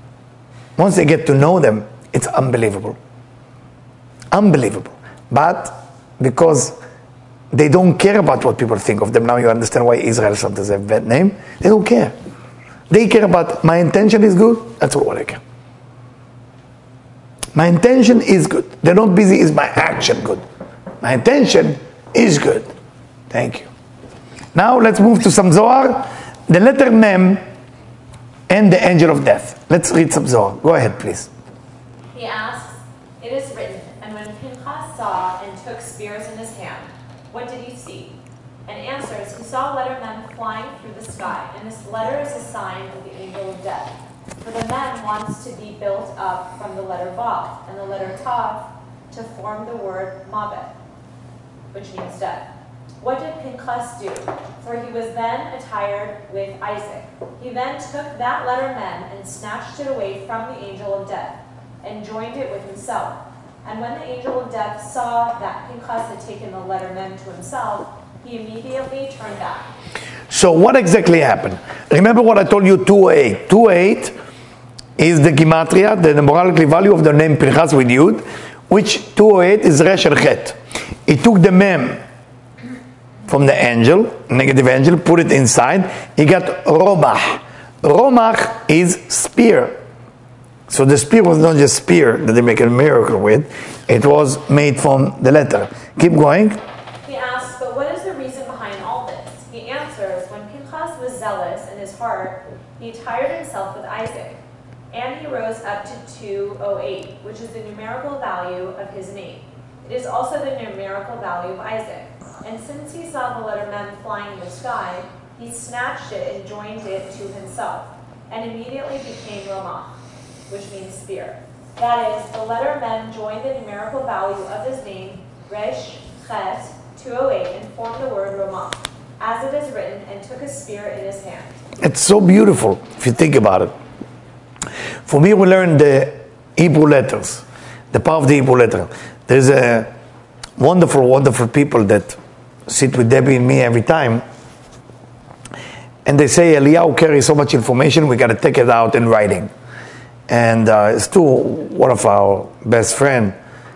S1: it's unbelievable. Unbelievable. But because they don't care about what people think of them, now you understand why Israel sometimes have a bad name. They don't care. They care about my intention is good, that's all I care. My intention is good. They're not busy, is my action good? My intention is good. Thank you. Now let's move to some Zohar. The letter Mem and the angel of death. Let's read some Zohar. Go ahead, please.
S5: He asks, it is written, and when Pinchas saw and took spears in his hand, what did he see? And answers, he saw letter Mem flying through the sky, and this letter is a sign of the angel of death. For the Mem wants to be built up from the letter Vav, and the letter Tav to form the word Mavet, which means death. What did Pinchas do? For he was then attired with Isaac. He then took that letter Mem and snatched it away from the angel of death, and joined it with himself. And when the angel of death saw that Pinchas had taken the letter Mem to himself, he immediately turned back.
S1: So what exactly happened? Remember what I told you, 208. 208 is the gematria, the numerological value of the name Pinchas with Yud, which 208 is Resh and Chet. He took the Mem from the angel, negative angel, put it inside. He got Romach. Romach is spear. So the spear was not just spear that they make a miracle with. It was made from the letter. Keep going.
S5: He asks, but what is the reason behind all this? He answers, when Pinchas was zealous in his heart, he attired himself with Isaac. And he rose up to 208, which is the numerical value of his name. It is also the numerical value of Isaac. And since he saw the letter Mem flying in the sky, he snatched it and joined it to himself, and immediately became Romach, which means spear. That is, the letter Mem joined the numerical value of his name, Resh, Chet, 208, and formed the word Romach, as it is written, and took a spear in his hand.
S1: It's so beautiful, if you think about it. For me, we learned the Hebrew letters, the power of the Hebrew letter. There's a wonderful, wonderful people that sit with Debbie and me every time, and they say, Eliyahu carries so much information, we got to take it out in writing. And it's to one of our best friend,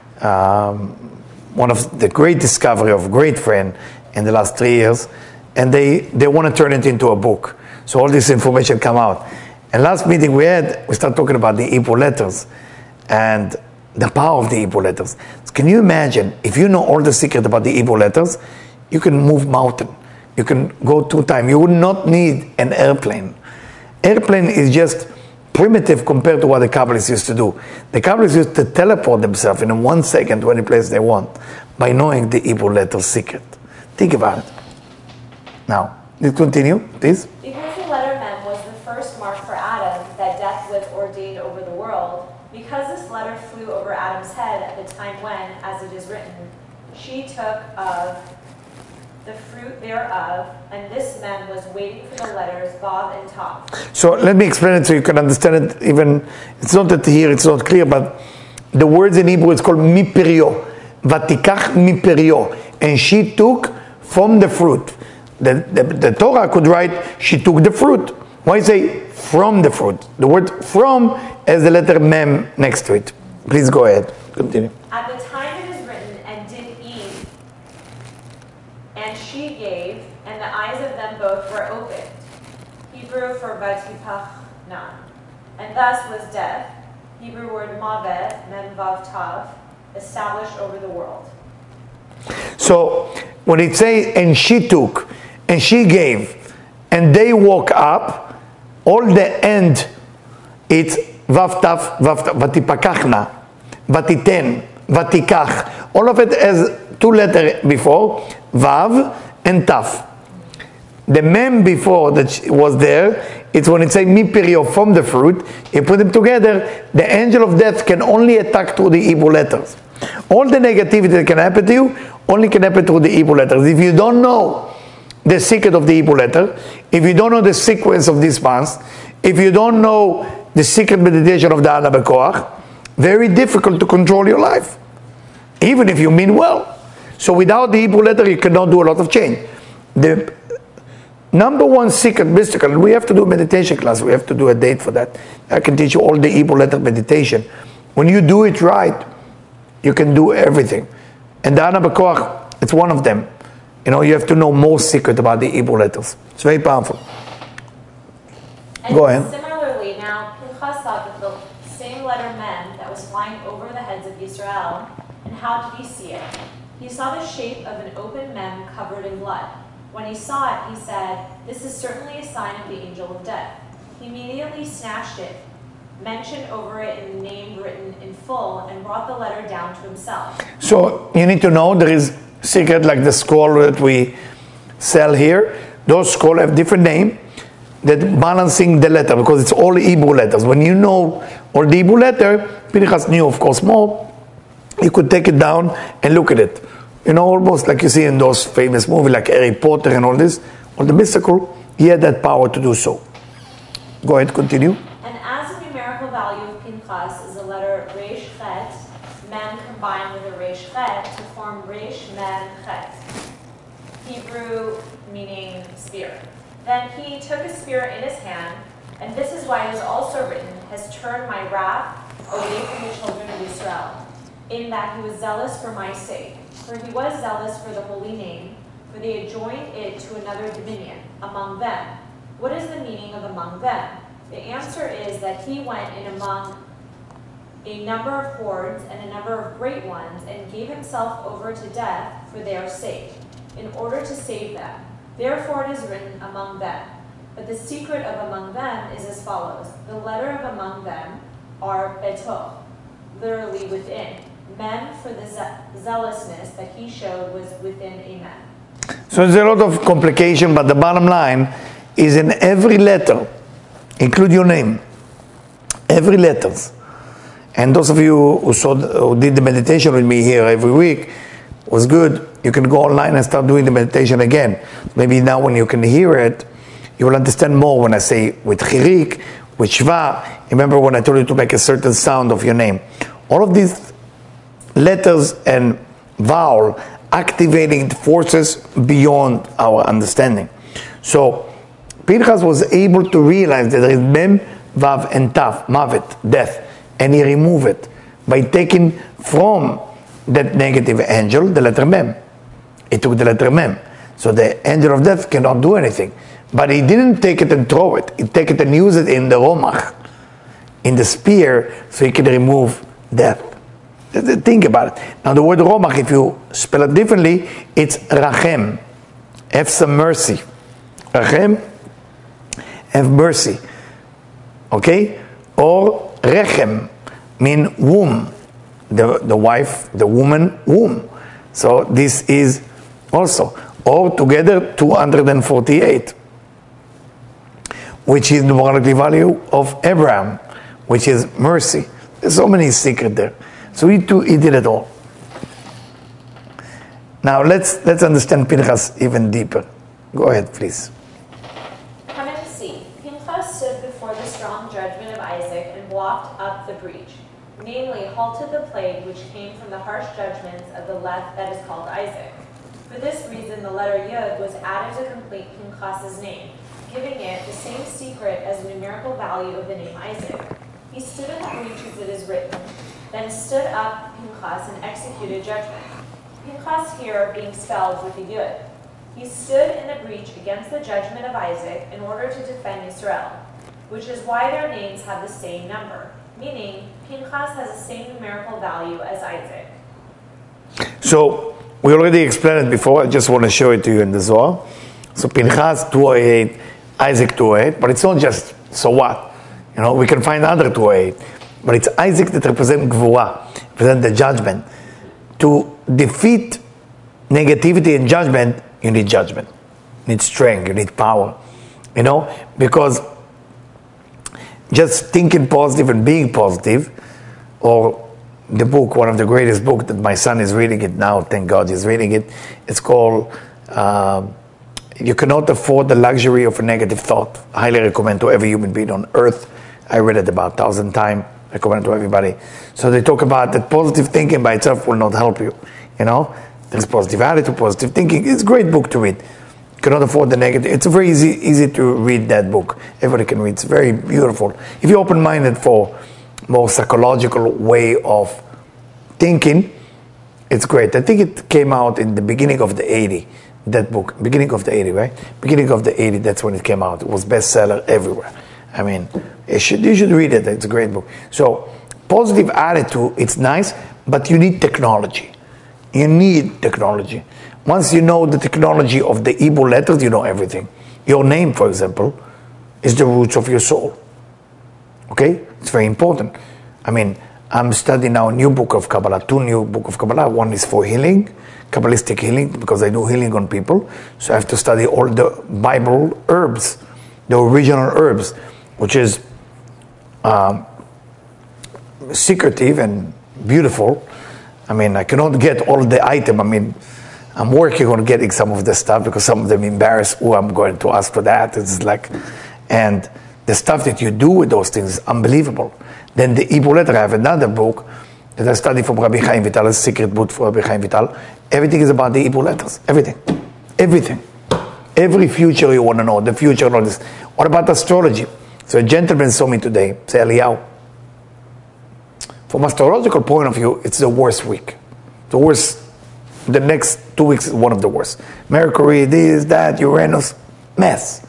S1: one of the great discovery of a great friend in the last 3 years, and they want to turn it into a book. So all this information come out. And last meeting we had, we started talking about the Hebrew letters and the power of the Hebrew letters. Can you imagine, if you know all the secret about the Hebrew letters, you can move mountain. You can go 2 times. You would not need an airplane. Airplane is just primitive compared to what the Kabbalists used to do. The Kabbalists used to teleport themselves in 1 second to any place they want by knowing the Hebrew letters secret. Think about it. Now, let's continue, please.
S5: Because the letter Mem was the first mark for Adam that death was ordained over the world, because this letter flew over Adam's head at the time when, as it is written, she took of the fruit thereof, and this Mem was waiting for the letters Vav and Tav.
S1: So let me explain it so you can understand it. Even it's not that here it's not clear, but the words in Hebrew it's called miperio, vatikach miperio, and she took from the fruit. The Torah could write she took the fruit. Why say from the fruit? The word from has the letter Mem next to it. Please go ahead. Continue.
S5: At the time it is written, and did eat, and she gave, and the eyes of them both were opened. Hebrew for Vatipachna. And thus was death, Hebrew word Mavet, Mem Vav Tav, established over the world.
S1: So when it says, and she took, and she gave, and they woke up, all the end, it's Vav Tav, Vatipakachna, Vatiten, Vatikach. All of it has two letters before, Vav and Taf. The mem before that was there, it's when it says mipirio, from the fruit, you put them together, the angel of death can only attack through the Hebrew letters. All the negativity that can happen to you, only can happen through the Hebrew letters. If you don't know the secret of the Hebrew letter, if you don't know the sequence of these months, if you don't know the secret meditation of the Ana Bekoach, very difficult to control your life, even if you mean well. So without the Hebrew letter, you cannot do a lot of change. The number one secret mystical, and we have to do a meditation class, we have to do a date for that. I can teach you all the Hebrew letter meditation. When you do it right, you can do everything. And the Ana Bekoach, it's one of them. You know, you have to know more secret about the Hebrew letters. It's very powerful.
S5: And
S1: go ahead.
S5: Similarly, now Pinchas saw that the same letter mem that was flying over the heads of Israel, and how did he see it? He saw the shape of an open mem covered in blood. When he saw it, he said, "This is certainly a sign of the angel of death." He immediately snatched it, mentioned over it in the name written in full, and brought the letter down to himself.
S1: So you need to know there is secret like the scroll that we sell here. Those scrolls have different name that balancing the letter, because it's all Hebrew letters. When you know all the Hebrew letter, Pinchas knew of course more, you could take it down and look at it. You know, almost like you see in those famous movies like Harry Potter and all this, all the mystical, he had that power to do so. Go ahead, continue.
S5: And as the numerical value of Pinchas is the letter Resh Chet, mem combined with a Resh Chet to form Resh Mem Chet, Hebrew meaning spear. Then he took a spear in his hand, and this is why it is also written, has turned my wrath away from the children of Israel, in that he was zealous for my sake. For he was zealous for the holy name, for they had joined it to another dominion, among them. What is the meaning of among them? The answer is that he went in among a number of hordes and a number of great ones, and gave himself over to death for their sake, in order to save them. Therefore it is written among them. But the secret of among them is as follows. The letter of among them are betoch, literally within. Mem for the zealousness that he showed was within a mem.
S1: So there's a lot of complication, but the bottom line is in every letter, include your name, every letters. And those of you who did the meditation with me here every week, was good. You can go online and start doing the meditation again. Maybe now when you can hear it, you will understand more when I say with chirik, with shva. Remember when I told you to make a certain sound of your name. All of these letters and vowel activating forces beyond our understanding. So Pinchas was able to realize that there is mem, vav, and taf, mavet, death, and he removed it by taking from that negative angel the letter mem. He took the letter mem. So the angel of death cannot do anything. But he didn't take it and throw it. He take it and use it in the romach, in the spear, so he can remove death. Think about it. Now the word romach, if you spell it differently, it's rachem. Have some mercy. Rachem, have mercy. Okay? Or rechem, mean womb. The wife, the woman, womb. So this is also. Or together 248. Which is the morality value of Abraham, which is mercy. There's so many secrets there. So he did it all. Now let's understand Pinchas even deeper. Go ahead, please.
S5: Come and see. Pinchas stood before the strong judgment of Isaac and blocked up the breach, namely halted the plague which came from the harsh judgments of the left that is called Isaac. For this reason, the letter Yud was added to complete Pinchas's name, giving it the same secret as the numerical value of the name Isaac. He stood in the breach as it is written, then stood up Pinchas and executed judgment. Pinchas here being spelled with a Yud. He stood in the breach against the judgment of Isaac in order to defend Israel, which is why their names have the same number, meaning Pinchas has the same numerical value as Isaac.
S1: So we already explained it before. I just want to show it to you in the Zohar. So Pinchas 208, Isaac 208, but it's not just so what. You know, we can find other 208. but it's Isaac that represents Gvura, represent the judgment. To defeat negativity and judgment, you need judgment. You need strength, you need power. Because just thinking positive and being positive, or the book, one of the greatest books that my son is reading it now, thank God he's reading it, it's called You Cannot Afford the Luxury of a Negative Thought. I highly recommend to every human being on earth. I read it about 1,000 times. I recommend it to everybody. So they talk about that positive thinking by itself will not help you. There's positive attitude, positive thinking. It's a great book to read. You cannot afford the negative. It's very easy to read that book. Everybody can read. It's very beautiful. If you're open-minded for more psychological way of thinking, it's great. I think it came out in the beginning of the 80s, that book. Beginning of the 80s, right? Beginning of the 80s, that's when it came out. It was bestseller everywhere. I mean, you should read it. It's a great book. So, positive attitude, it's nice, but you need technology. You need technology. Once you know the technology of the Hebrew letters, you know everything. Your name, for example, is the roots of your soul. Okay? It's very important. I mean, I'm studying now a new book of Kabbalah, 2 new books of Kabbalah. One is for healing, Kabbalistic healing, because I do healing on people. So I have to study all the Bible herbs, the original herbs, which is secretive and beautiful. I mean, I cannot get all the item. I mean, I'm working on getting some of the stuff because some of them embarrass who I'm going to ask for that. It's like, and the stuff that you do with those things is unbelievable. Then the Hebrew letter, I have another book that I studied from Rabbi Chaim Vital, a secret book for Rabbi Chaim Vital. Everything is about the Hebrew letters. Everything. Everything. Every future you want to know. The future and all this. What about astrology? So a gentleman saw me today, say Eliyahu. From astrological point of view, it's the worst week. The worst. The next 2 weeks is one of the worst. Mercury, this, that, Uranus, mess.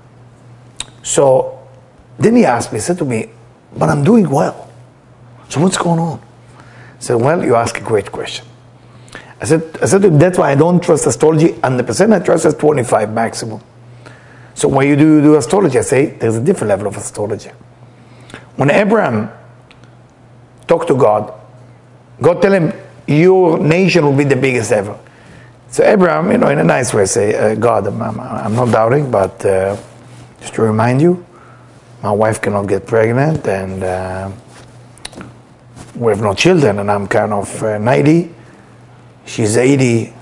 S1: So then he asked me, he said to me, but I'm doing well. So what's going on? I said, well, you ask a great question. I said to him, that's why I don't trust astrology 100%. I trust it 25 maximum. So when you do astrology, I say, there's a different level of astrology. When Abraham talked to God, God tell him, your nation will be the biggest ever. So Abraham, in a nice way, say, God, I'm not doubting, but just to remind you, my wife cannot get pregnant, and we have no children, and I'm kind of 90. She's 80.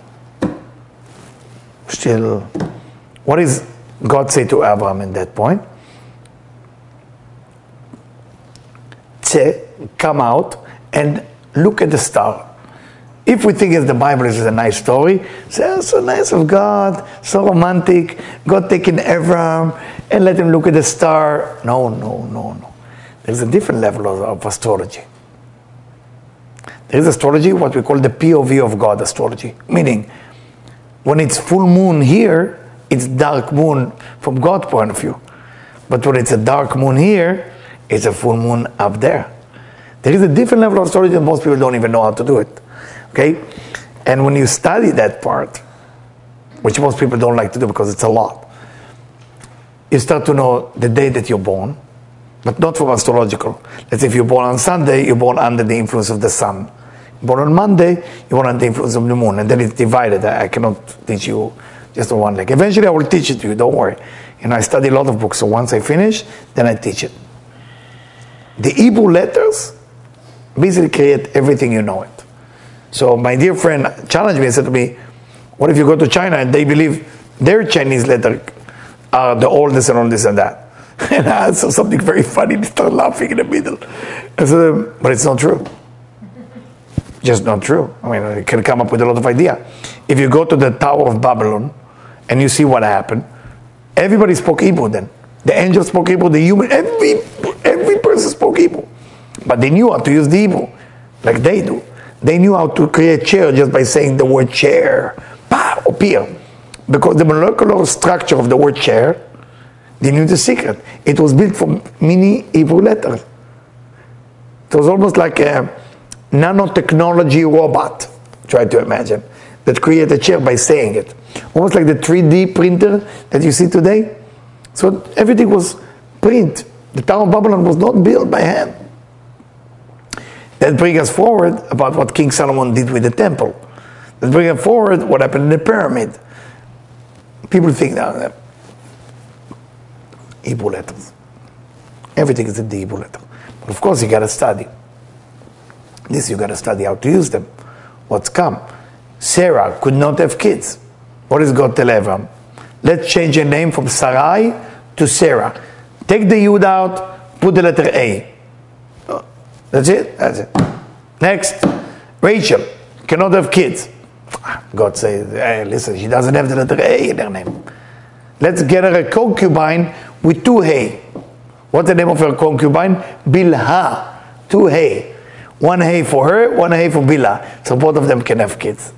S1: Still, what does God say to Abraham at that point? Say, come out and look at the star. If we think the Bible is a nice story, say, oh, so nice of God, so romantic, God taking Abraham and let him look at the star. No. There's a different level of astrology. There is astrology, what we call the POV of God astrology. Meaning, when it's full moon here, it's dark moon from God's point of view. But when it's a dark moon here, it's a full moon up there. There is a different level of astrology and most people don't even know how to do it. Okay? And when you study that part, which most people don't like to do because it's a lot, you start to know the day that you're born, but not from astrological. Let's say if you're born on Sunday, you're born under the influence of the sun. Born on Monday, you're born under the influence of the moon. And then it's divided. I cannot teach you just on one leg. Eventually I will teach it to you, don't worry. I study a lot of books, so once I finish, then I teach it. The Hebrew letters basically create everything you know it. So my dear friend challenged me and said to me, what if you go to China and they believe their Chinese letters are the oldest and all this and that? And I saw something very funny. They started laughing in the middle. I said, but it's not true. Just not true. I mean, I can come up with a lot of idea. If you go to the Tower of Babylon and you see what happened, everybody spoke Hebrew then. The angels spoke Hebrew, the human, every person spoke Hebrew. But they knew how to use the Hebrew, like they do. They knew how to create chair just by saying the word chair. Appear. Because the molecular structure of the word chair, they knew the secret. It was built from mini Hebrew letters. It was almost like a nanotechnology robot, try to imagine, that created a chair by saying it. Almost like the 3D printer that you see today. So everything was print. The Tower of Babylon was not built by hand. That brings us forward about what King Solomon did with the temple. That brings us forward what happened in the pyramid. People think now, Hebrew letters. Everything is in the Hebrew letter. But of course you got to study. This you got to study how to use them. What's come. Sarah could not have kids. What does God tell Abraham? Let's change your name from Sarai to Sarah. Take the Yud out, put the letter A. That's it? That's it. Next, Rachel cannot have kids. God says, hey, listen, she doesn't have the letter A in her name. Let's get her a concubine with 2 hay. What's the name of her concubine? Bilhah. 2 hay. 1 hay for her, 1 hay for Bilhah. So both of them can have kids.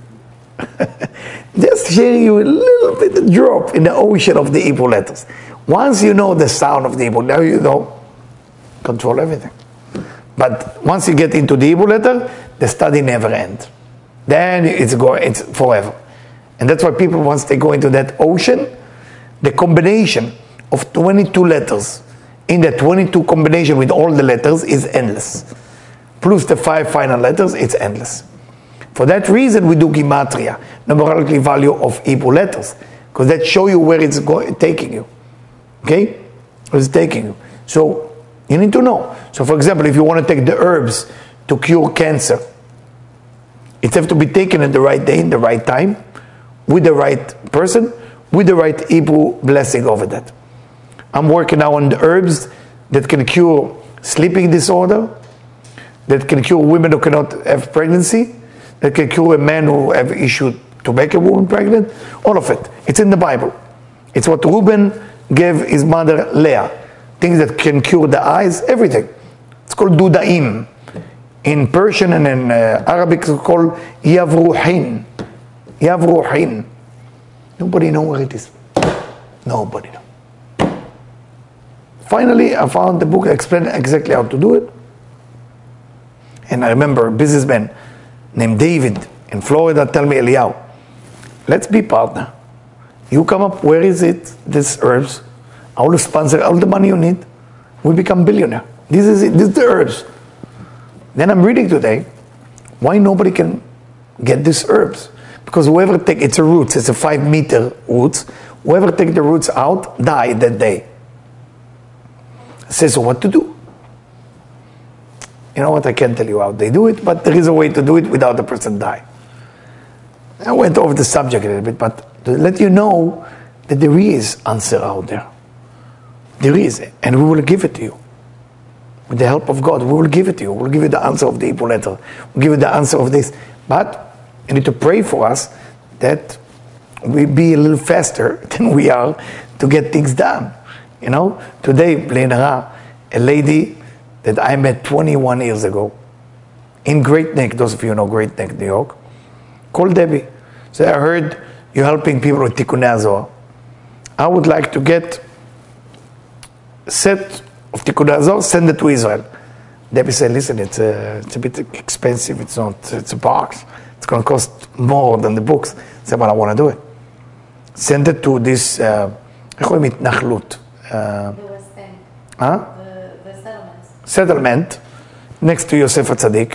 S1: Just sharing you a little bit of drop in the ocean of the Hebrew letters. Once you know the sound of the Hebrew, now you know, control everything. But once you get into the Hebrew letter, the study never ends. Then it's forever. And that's why people, once they go into that ocean, the combination of 22 letters in the 22 combination with all the letters is endless. Plus the 5 final letters, it's endless. For that reason, we do Gematria, numerology value of Hebrew letters, because that show you where it's taking you. Okay? Where it's taking you. So, you need to know. So, for example, if you want to take the herbs to cure cancer, it has to be taken at the right day, in the right time, with the right person, with the right Hebrew blessing over that. I'm working now on the herbs that can cure sleeping disorder, that can cure women who cannot have pregnancy, that can cure a man who have issue to make a woman pregnant. All of it. It's in the Bible. It's what Reuben gave his mother Leah. Things that can cure the eyes, everything. It's called Dudaim. In Persian and in Arabic, it's called Yavruhin. Yavruhin. Nobody knows where it is. Nobody knows. Finally, I found the book that explained exactly how to do it. And I remember a businessman named David in Florida tell me, Eliyahu, let's be partner. You come up, where is it, these herbs? I will sponsor all the money you need. We become billionaire. This is it, this is the herbs. Then I'm reading today, why nobody can get these herbs? Because whoever take, it's a roots, it's a 5-meter roots. Whoever take the roots out, die that day. Says, so what to do? You know what, I can't tell you how they do it, but there is a way to do it without the person die. I went over the subject a little bit, but to let you know that there is answer out there. There is, and we will give it to you. With the help of God, we will give it to you. We'll give you the answer of the Hebrew letter. We'll give you the answer of this. But you need to pray for us that we be a little faster than we are to get things done. You know, today, Blenara, a lady that I met 21 years ago in Great Neck, those of you who know Great Neck, New York, called Debbie. So I heard you're helping people with Tikkunei HaZohar. I would like to get a set of Tikkunei HaZohar, send it to Israel. Debbie said, listen, it's a bit expensive, it's a box. It's going to cost more than the books. I said, well, I want to do it. Send it to this, איך קוראים התנחלות?
S3: The West Bank.
S1: Huh?
S3: The settlements.
S1: Settlement next to Yosef HaTzadik.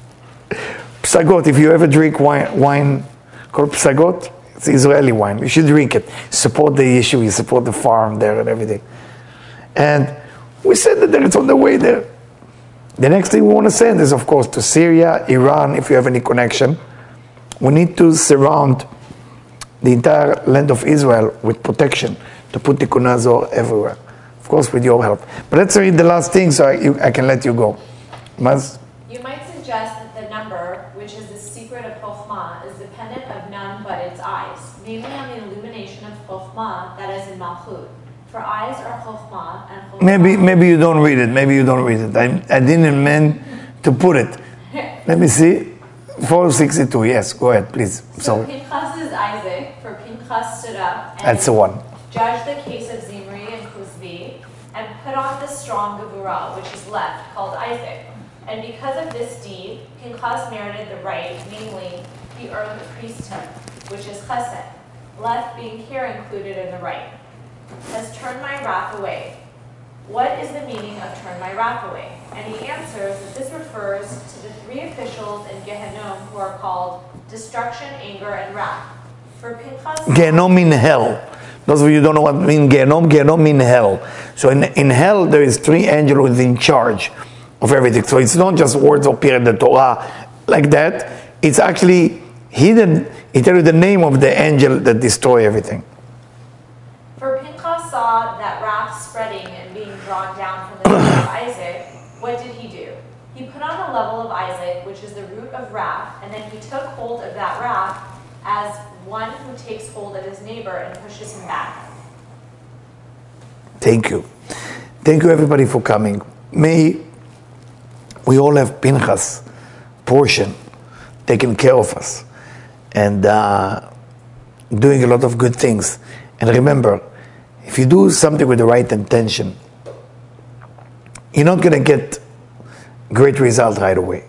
S1: Psagot, if you ever drink wine called Psagot, it's Israeli wine. You should drink it. Support the issue, you support the farm there and everything. And we send it there, it's on the way there. The next thing we want to send is, of course, to Syria, Iran, if you have any connection. We need to surround the entire land of Israel with protection to put Tikkunei HaZohar everywhere. Of course, with your help. But let's read the last thing so I can let you go. Maz?
S5: You might suggest that the number, which is the secret of Chokhmah, is dependent of none but its eyes, namely on the illumination of Chokhmah that is in Malchut. For eyes are Chokhmah and Chokhmah.
S1: Maybe you don't read it. Maybe you don't read it. I didn't mean to put it. Let me see. 462. Yes, go ahead, please.
S5: So Pinchas is Isaac, for Pinchas stood up and
S1: That's the one.
S5: judged the case of Zimri and Kuzvi, and put on the strong Gevurah, which is left, called Isaac. And because of this deed, Pinchas merited the right, namely, he earned the priesthood, which is Chesed, left being here included in the right. Has turned my wrath away. What is the meaning of turn my wrath away? And he answers that this refers to the three officials in Gehinnom who are called destruction, anger, and wrath. For Pinchas,
S1: Gehenom mean hell. Those of you who don't know what mean Gehenom mean hell. So in hell there is three angels who is in charge of everything. So it's not just words appear in the Torah like that. It's actually hidden. He tells you the name of the angel that destroy everything.
S5: for Pinchas saw that wrath spreading and being drawn down from the neck of Isaac, what did he do? He put on the level of Isaac, which is the root of wrath, and then he took hold of that wrath as one who takes hold of his neighbor and pushes him back.
S1: Thank you. Thank you everybody for coming. May we all have Pinchas portion taking care of us and doing a lot of good things. And remember, if you do something with the right intention, you're not going to get great result right away.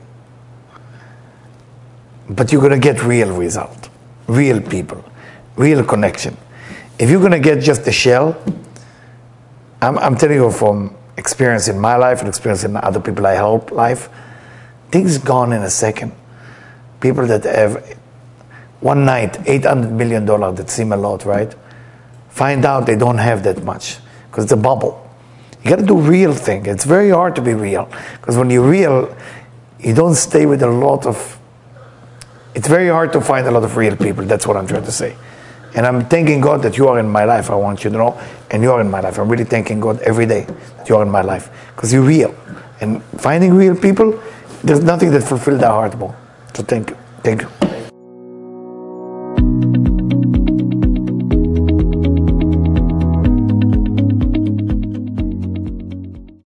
S1: But you're going to get real result, real people, real connection. If you're going to get just the shell, I'm telling you from experience in my life and experience in other people I help life, things gone in a second. People that have one night, $800 million, that seem a lot, right? Find out they don't have that much because it's a bubble. You got to do real thing. It's very hard to be real because when you're real, you don't stay with a lot of. It's very hard to find a lot of real people. That's what I'm trying to say. And I'm thanking God that you are in my life. I want you to know, and you are in my life. I'm really thanking God every day that you are in my life because you're real. And finding real people, there's nothing that fulfills our heart more. So thank you. Thank you.